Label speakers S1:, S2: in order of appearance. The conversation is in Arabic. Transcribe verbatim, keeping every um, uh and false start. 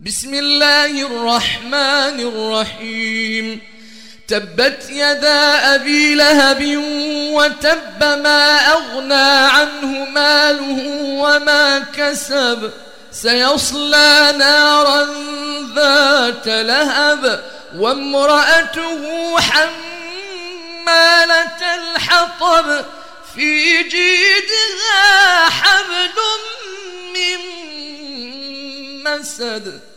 S1: بسم الله الرحمن الرحيم. تبت يدا أبي لهب وتب، ما أغنى عنه ماله وما كسب، سيصلى نارا ذات لهب وامرأته حمالة الحطب، في جيدها حبل من مسد.